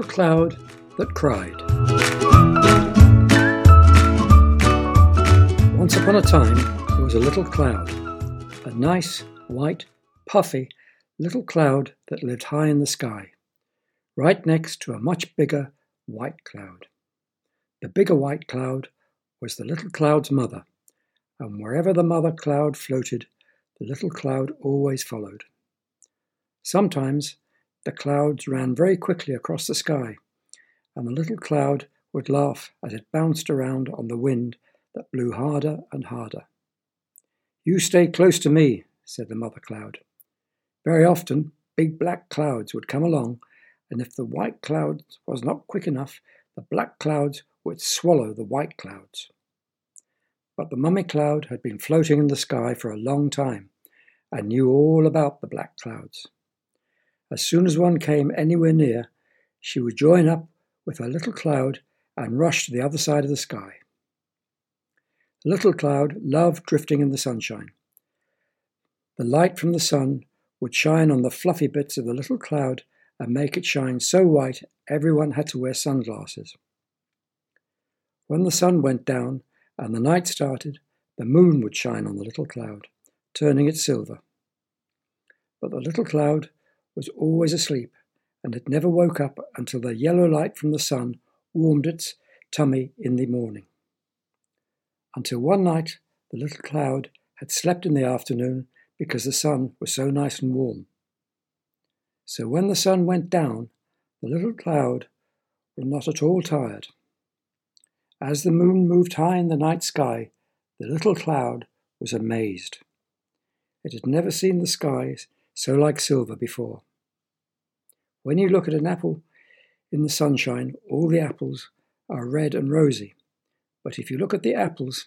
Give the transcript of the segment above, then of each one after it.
cloud that cried. Once upon a time, there was a little cloud, a nice, white, puffy little cloud that lived high in the sky, right next to a much bigger white cloud. The bigger white cloud was the little cloud's mother, and wherever the mother cloud floated, the little cloud always followed. Sometimes the clouds ran very quickly across the sky, and the little cloud would laugh as it bounced around on the wind that blew harder and harder. "You stay close to me," said the mother cloud. Very often, big black clouds would come along, and if the white cloud was not quick enough, the black clouds would swallow the white clouds. But the mummy cloud had been floating in the sky for a long time, and knew all about the black clouds. As soon as one came anywhere near, she would join up with her little cloud and rush to the other side of the sky. The little cloud loved drifting in the sunshine. The light from the sun would shine on the fluffy bits of the little cloud and make it shine so white everyone had to wear sunglasses. When the sun went down and the night started, the moon would shine on the little cloud, turning it silver. But the little cloud was always asleep, and it never woke up until the yellow light from the sun warmed its tummy in the morning. Until one night, the little cloud had slept in the afternoon because the sun was so nice and warm. So when the sun went down, the little cloud was not at all tired. As the moon moved high in the night sky, the little cloud was amazed. It had never seen the skies so like silver before. When you look at an apple in the sunshine, all the apples are red and rosy. But if you look at the apples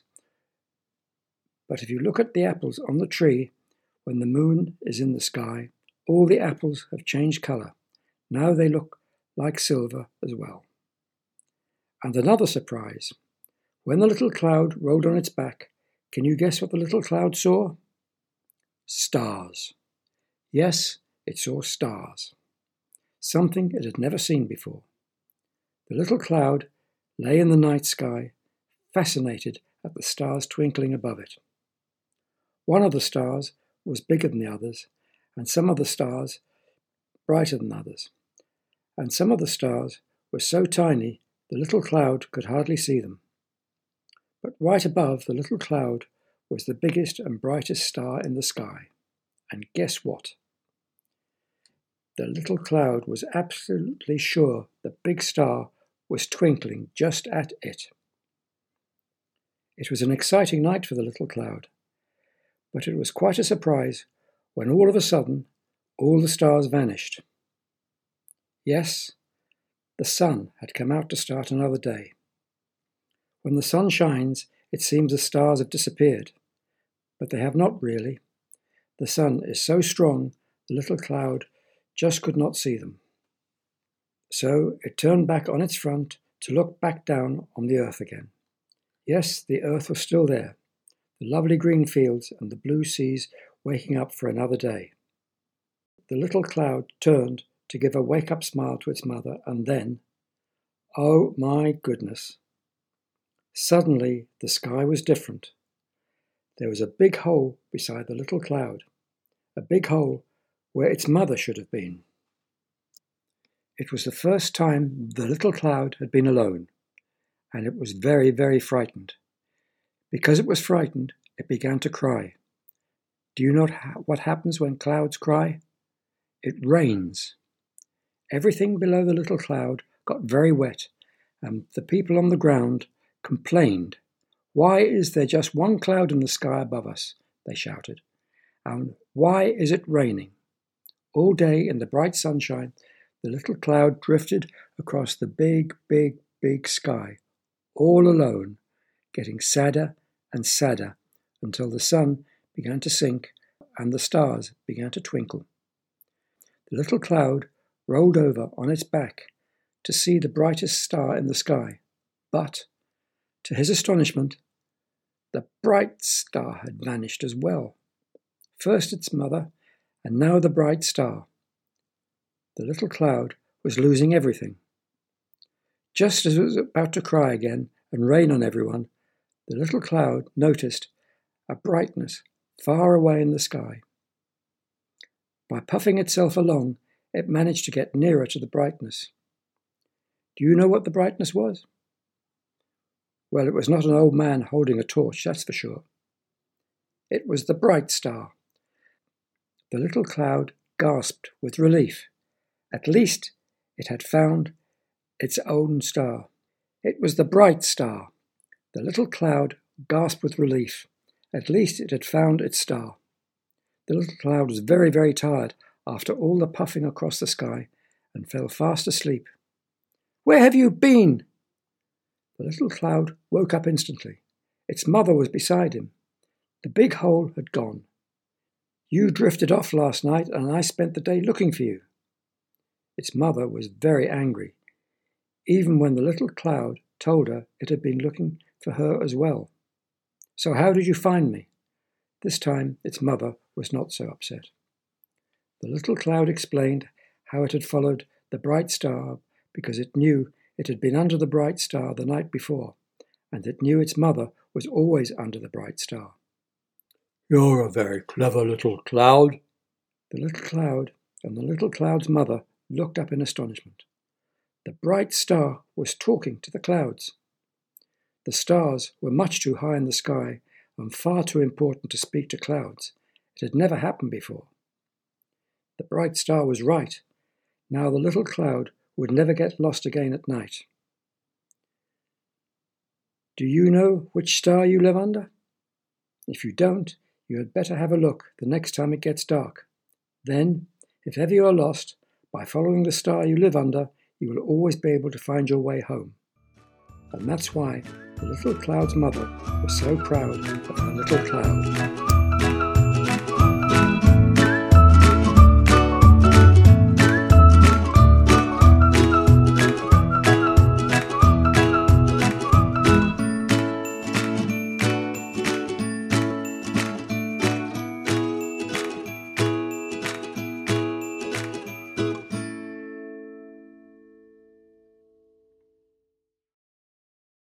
on the tree when the moon is in the sky, all the apples have changed colour. Now they look like silver as well. And another surprise. When the little cloud rolled on its back, can you guess what the little cloud saw? Stars. Yes, it saw stars. Something it had never seen before. The little cloud lay in the night sky, fascinated at the stars twinkling above it. One of the stars was bigger than the others, and some of the stars brighter than others. And some of the stars were so tiny the little cloud could hardly see them. But right above the little cloud was the biggest and brightest star in the sky. And guess what? The little cloud was absolutely sure the big star was twinkling just at it. It was an exciting night for the little cloud, but it was quite a surprise when all of a sudden all the stars vanished. Yes, the sun had come out to start another day. When the sun shines, it seems the stars have disappeared, but they have not really. The sun is so strong, the little cloud just could not see them. So it turned back on its front to look back down on the earth again. Yes, the earth was still there, the lovely green fields and the blue seas waking up for another day. The little cloud turned to give a wake-up smile to its mother, and then, oh my goodness! Suddenly the sky was different. There was a big hole beside the little cloud, a big hole where its mother should have been. It was the first time the little cloud had been alone, and it was very, very frightened. Because it was frightened, it began to cry. Do you know what happens when clouds cry? It rains. Everything below the little cloud got very wet, and the people on the ground complained. "Why is there just one cloud in the sky above us?" they shouted. "And why is it raining?" All day in the bright sunshine, the little cloud drifted across the big, big, big sky, all alone, getting sadder and sadder until the sun began to sink and the stars began to twinkle. The little cloud rolled over on its back to see the brightest star in the sky, but, to his astonishment, the bright star had vanished as well. First its mother, and now the bright star. The little cloud was losing everything. Just as it was about to cry again and rain on everyone, the little cloud noticed a brightness far away in the sky. By puffing itself along, it managed to get nearer to the brightness. Do you know what the brightness was? Well, it was not an old man holding a torch, that's for sure. It was the bright star. The little cloud gasped with relief. At least it had found its own star. It was the bright star. The little cloud gasped with relief. At least it had found its star. The little cloud was very, very tired after all the puffing across the sky and fell fast asleep. "Where have you been?" The little cloud woke up instantly. Its mother was beside him. The big hole had gone. "You drifted off last night and I spent the day looking for you." Its mother was very angry, even when the little cloud told her it had been looking for her as well. "So how did you find me?" This time its mother was not so upset. The little cloud explained how it had followed the bright star because it knew it had been under the bright star the night before, and it knew its mother was always under the bright star. "You're a very clever little cloud." The little cloud and the little cloud's mother looked up in astonishment. The bright star was talking to the clouds. The stars were much too high in the sky and far too important to speak to clouds. It had never happened before. The bright star was right. Now the little cloud would never get lost again at night. Do you know which star you live under? If you don't, you had better have a look the next time it gets dark. Then, if ever you are lost, by following the star you live under, you will always be able to find your way home. And that's why the little cloud's mother was so proud of her little cloud.